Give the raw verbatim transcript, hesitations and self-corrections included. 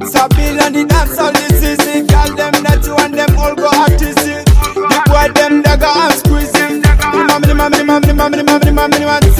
Sabil and the dance all this is it. Girl them that you and them all go artistic. The boy them dagger and squeeze it. Minimum, minimum, minimum, minimum, minimum, minimum, minimum.